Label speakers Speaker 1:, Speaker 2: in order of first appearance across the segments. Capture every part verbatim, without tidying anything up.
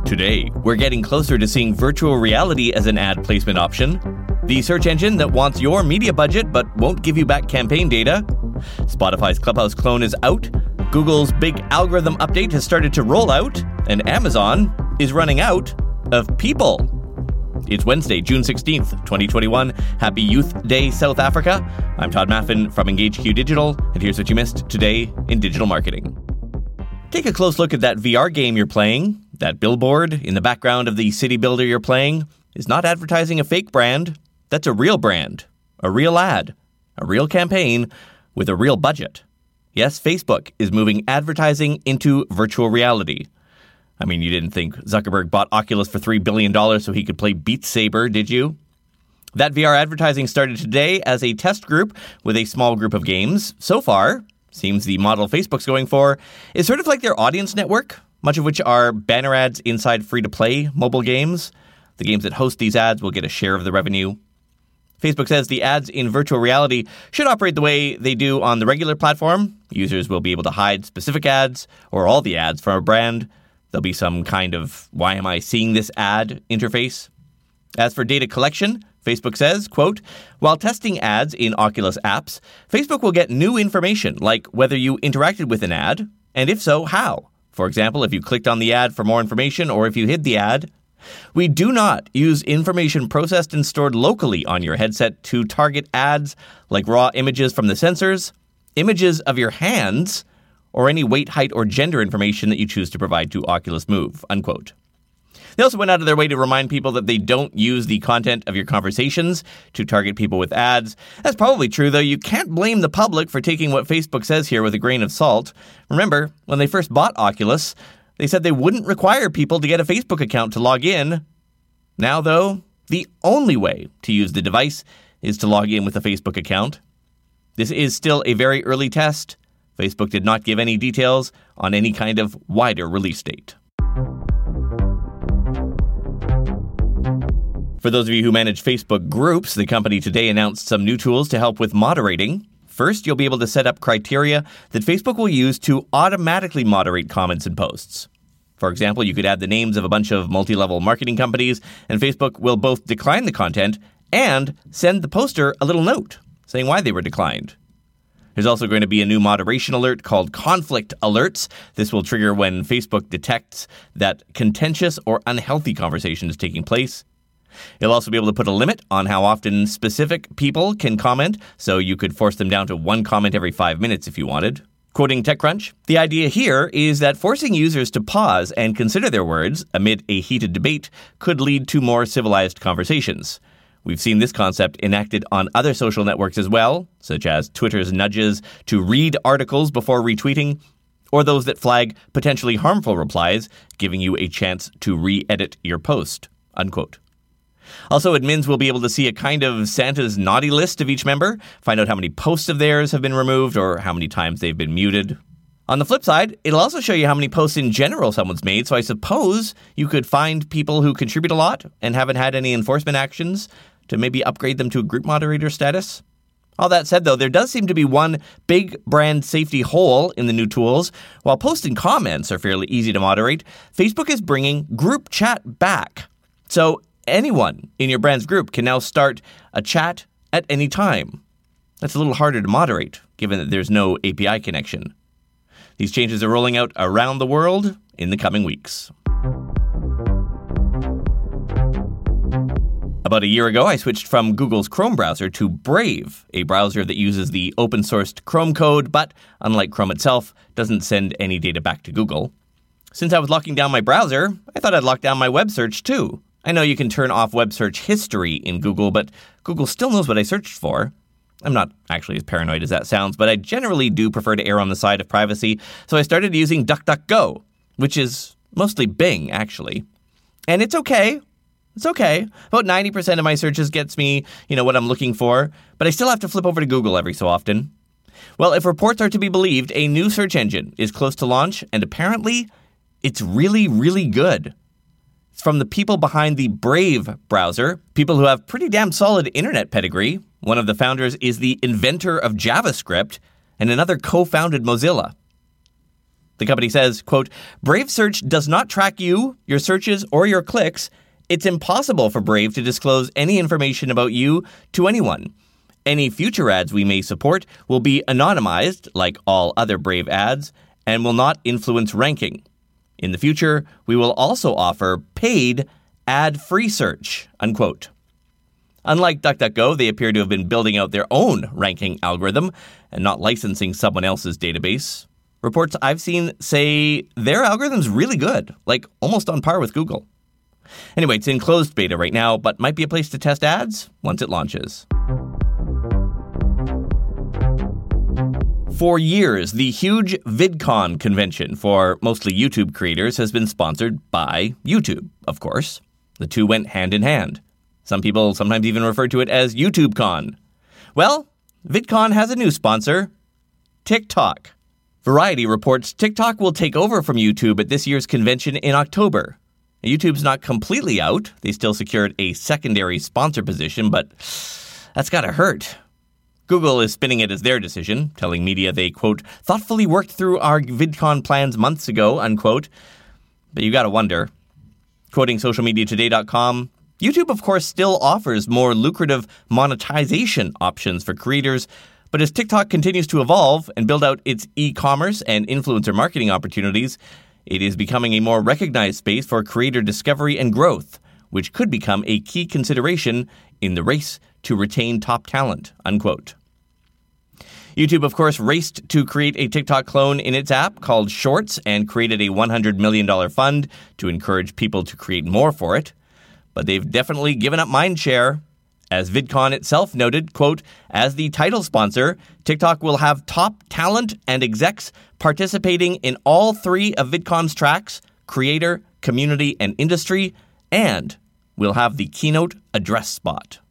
Speaker 1: Today, we're getting closer to seeing virtual reality as an ad placement option, the search engine that wants your media budget but won't give you back campaign data, Spotify's Clubhouse clone is out, Google's big algorithm update has started to roll out, and Amazon is running out of people. It's Wednesday, June sixteenth, twenty twenty-one. Happy Youth Day, South Africa. I'm Todd Maffin from EngageQ Digital, and here's what you missed today in digital marketing. Take a close look at that V R game you're playing. That billboard in the background of the city builder you're playing is not advertising a fake brand. That's a real brand, a real ad, a real campaign with a real budget. Yes, Facebook is moving advertising into virtual reality. I mean, you didn't think Zuckerberg bought Oculus for three billion dollars so he could play Beat Saber, did you? That V R advertising started today as a test group with a small group of games. So far, seems the model Facebook's going for is sort of like their audience network, much of which are banner ads inside free-to-play mobile games. The games that host these ads will get a share of the revenue. Facebook says the ads in virtual reality should operate the way they do on the regular platform. Users will be able to hide specific ads or all the ads from a brand. There'll be some kind of why am I seeing this ad interface. As for data collection, Facebook says, quote, while testing ads in Oculus apps, Facebook will get new information like whether you interacted with an ad, and if so, how. For example, if you clicked on the ad for more information or if you hid the ad. We do not use information processed and stored locally on your headset to target ads like raw images from the sensors, images of your hands, or any weight, height, or gender information that you choose to provide to Oculus Move, unquote. They also went out of their way to remind people that they don't use the content of your conversations to target people with ads. That's probably true, though. You can't blame the public for taking what Facebook says here with a grain of salt. Remember, when they first bought Oculus, they said they wouldn't require people to get a Facebook account to log in. Now, though, the only way to use the device is to log in with a Facebook account. This is still a very early test. Facebook did not give any details on any kind of wider release date. For those of you who manage Facebook groups, the company today announced some new tools to help with moderating. First, you'll be able to set up criteria that Facebook will use to automatically moderate comments and posts. For example, you could add the names of a bunch of multi-level marketing companies, and Facebook will both decline the content and send the poster a little note saying why they were declined. There's also going to be a new moderation alert called Conflict Alerts. This will trigger when Facebook detects that contentious or unhealthy conversation is taking place. You'll also be able to put a limit on how often specific people can comment, so you could force them down to one comment every five minutes if you wanted. Quoting TechCrunch, the idea here is that forcing users to pause and consider their words amid a heated debate could lead to more civilized conversations. We've seen this concept enacted on other social networks as well, such as Twitter's nudges to read articles before retweeting, or those that flag potentially harmful replies, giving you a chance to re-edit your post, unquote. Also, admins will be able to see a kind of Santa's naughty list of each member, find out how many posts of theirs have been removed or how many times they've been muted. On the flip side, it'll also show you how many posts in general someone's made, so I suppose you could find people who contribute a lot and haven't had any enforcement actions to maybe upgrade them to a group moderator status. All that said, though, there does seem to be one big brand safety hole in the new tools. While posts and comments are fairly easy to moderate, Facebook is bringing group chat back. So anyone in your brand's group can now start a chat at any time. That's a little harder to moderate, given that there's no A P I connection. These changes are rolling out around the world in the coming weeks. About a year ago, I switched from Google's Chrome browser to Brave, a browser that uses the open-sourced Chrome code, but, unlike Chrome itself, doesn't send any data back to Google. Since I was locking down my browser, I thought I'd lock down my web search too. I know you can turn off web search history in Google, but Google still knows what I searched for. I'm not actually as paranoid as that sounds, but I generally do prefer to err on the side of privacy, so I started using DuckDuckGo, which is mostly Bing, actually. And it's okay. It's okay. About ninety percent of my searches gets me, you know, what I'm looking for, but I still have to flip over to Google every so often. Well, if reports are to be believed, a new search engine is close to launch, and apparently it's really, really good. It's from the people behind the Brave browser, people who have pretty damn solid internet pedigree. One of the founders is the inventor of JavaScript, and another co-founded Mozilla. The company says, quote, Brave Search does not track you, your searches, or your clicks. It's impossible for Brave to disclose any information about you to anyone. Any future ads we may support will be anonymized, like all other Brave ads, and will not influence ranking. In the future, we will also offer paid ad-free search, unquote. Unlike DuckDuckGo, they appear to have been building out their own ranking algorithm and not licensing someone else's database. Reports I've seen say their algorithm's really good, like almost on par with Google. Anyway, it's in closed beta right now, but might be a place to test ads once it launches. For years, the huge VidCon convention for mostly YouTube creators has been sponsored by YouTube, of course. The two went hand in hand. Some people sometimes even refer to it as YouTubeCon. Well, VidCon has a new sponsor, TikTok. Variety reports TikTok will take over from YouTube at this year's convention in October. YouTube's not completely out. They still secured a secondary sponsor position, but that's gotta hurt. Google is spinning it as their decision, telling media they, quote, thoughtfully worked through our VidCon plans months ago, unquote. But you gotta wonder. Quoting social media today dot com, YouTube, of course, still offers more lucrative monetization options for creators, but as TikTok continues to evolve and build out its e-commerce and influencer marketing opportunities, it is becoming a more recognized space for creator discovery and growth, which could become a key consideration in the race to retain top talent, unquote. YouTube, of course, raced to create a TikTok clone in its app called Shorts and created a one hundred million dollars fund to encourage people to create more for it. But they've definitely given up mindshare. As VidCon itself noted, quote, as the title sponsor, TikTok will have top talent and execs participating in all three of VidCon's tracks, creator, community, and industry, and we'll have the keynote address spot.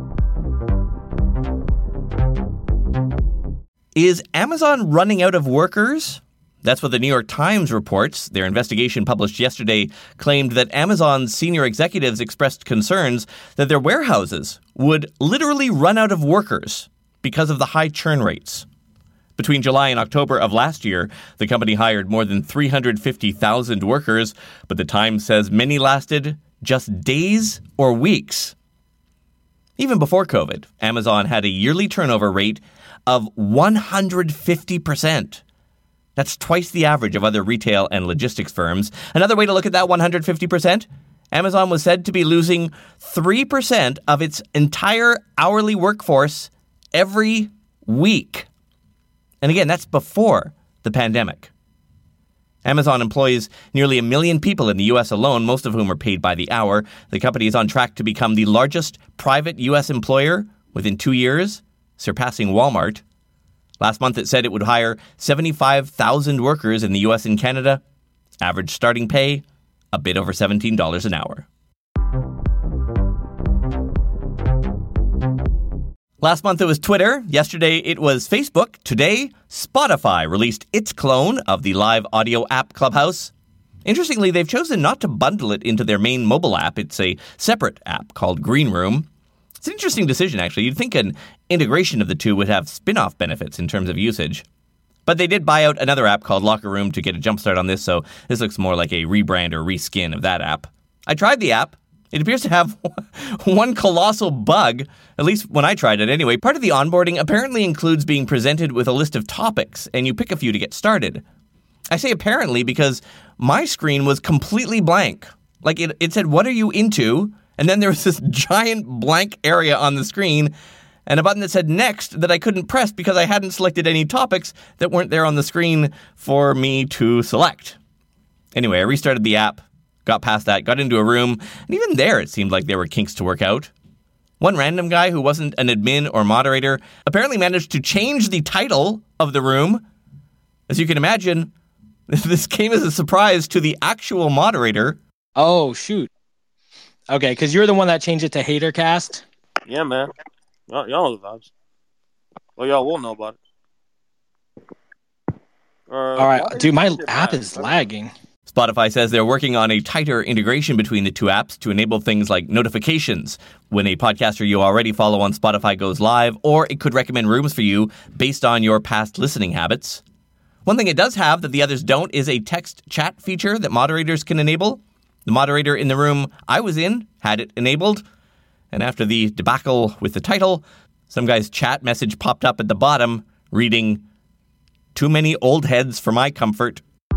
Speaker 1: Is Amazon running out of workers? That's what the New York Times reports. Their investigation published yesterday claimed that Amazon's senior executives expressed concerns that their warehouses would literally run out of workers because of the high churn rates. Between July and October of last year, the company hired more than three hundred fifty thousand workers, but the Times says many lasted just days or weeks. Even before COVID, Amazon had a yearly turnover rate of one hundred fifty percent. That's twice the average of other retail and logistics firms. Another way to look at that one hundred fifty percent, Amazon was said to be losing three percent of its entire hourly workforce every week. And again, that's before the pandemic. Amazon employs nearly a million people in the U S alone, most of whom are paid by the hour. The company is on track to become the largest private U S employer within two years, surpassing Walmart. Last month, it said it would hire seventy-five thousand workers in the U S and Canada. Average starting pay, a bit over seventeen dollars an hour. Last month, it was Twitter. Yesterday, it was Facebook. Today, Spotify released its clone of the live audio app Clubhouse. Interestingly, they've chosen not to bundle it into their main mobile app. It's a separate app called Green Room. It's an interesting decision, actually. You'd think an integration of the two would have spin-off benefits in terms of usage. But they did buy out another app called Locker Room to get a jumpstart on this, so this looks more like a rebrand or reskin of that app. I tried the app. It appears to have one colossal bug, at least when I tried it anyway. Part of the onboarding apparently includes being presented with a list of topics, and you pick a few to get started. I say apparently because my screen was completely blank. Like, it, it said, what are you into? And then there was this giant blank area on the screen and a button that said next that I couldn't press because I hadn't selected any topics that weren't there on the screen for me to select. Anyway, I restarted the app, got past that, got into a room, and even there it seemed like there were kinks to work out. One random guy who wasn't an admin or moderator apparently managed to change the title of the room. As you can imagine, this came as a surprise to the actual moderator.
Speaker 2: Oh, shoot. Okay, because you're the one that changed it to Hatercast.
Speaker 3: Yeah, man. Y'all, y'all know the vibes. Well, y'all will know about it. Uh,
Speaker 2: All right, dude, my app is lagging.
Speaker 1: Spotify says they're working on a tighter integration between the two apps to enable things like notifications when a podcaster you already follow on Spotify goes live, or it could recommend rooms for you based on your past listening habits. One thing it does have that the others don't is a text chat feature that moderators can enable. The moderator in the room I was in had it enabled. And after the debacle with the title, some guy's chat message popped up at the bottom reading, "Too many old heads for my comfort."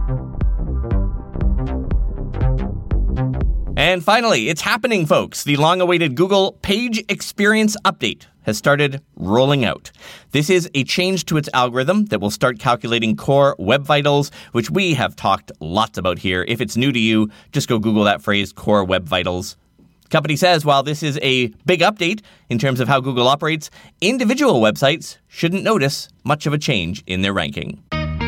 Speaker 1: And finally, it's happening, folks. The long-awaited Google Page Experience Update has started rolling out. This is a change to its algorithm that will start calculating core web vitals, which we have talked lots about here. If it's new to you, just go Google that phrase, core web vitals. The company says while this is a big update in terms of how Google operates, individual websites shouldn't notice much of a change in their ranking.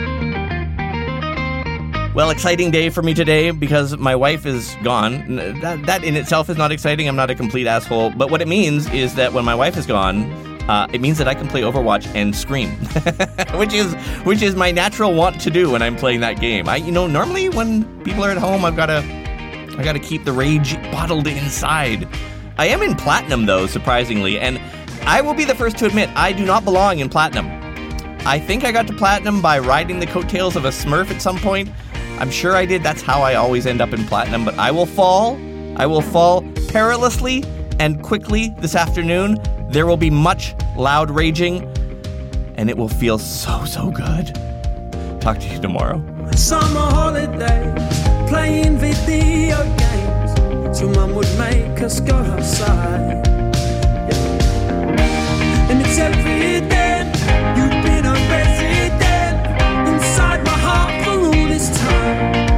Speaker 1: Well, exciting day for me today because my wife is gone. That, that in itself is not exciting. I'm not a complete asshole. But what it means is that when my wife is gone, uh, it means that I can play Overwatch and scream, which is which is my natural want to do when I'm playing that game. I, you know, normally when people are at home, I've got to I got to keep the rage bottled inside. I am in Platinum, though, surprisingly, and I will be the first to admit I do not belong in Platinum. I think I got to Platinum by riding the coattails of a Smurf at some point. I'm sure I did. That's how I always end up in Platinum. But I will fall. I will fall perilously and quickly this afternoon. There will be much loud raging, and it will feel so, so good. Talk to you tomorrow.
Speaker 4: Summer holiday, playing video games. So mum would make us go outside. Yeah. And it's every day you've been a resident inside my heart for all this time.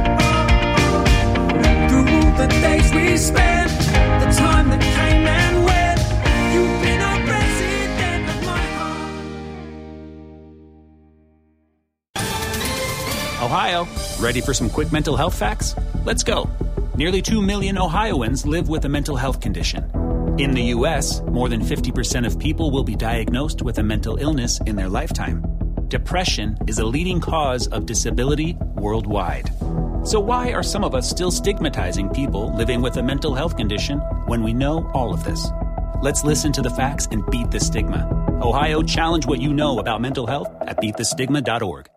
Speaker 4: Through all the days we spent, the time that came and went, you've been a resident of my heart.
Speaker 5: Ohio, ready for some quick mental health facts? Let's go. Nearly two million Ohioans live with a mental health condition. In the U S, more than fifty percent of people will be diagnosed with a mental illness in their lifetime. Depression is a leading cause of disability worldwide. So why are some of us still stigmatizing people living with a mental health condition when we know all of this? Let's listen to the facts and beat the stigma. Ohio, challenge what you know about mental health at beat the stigma dot org.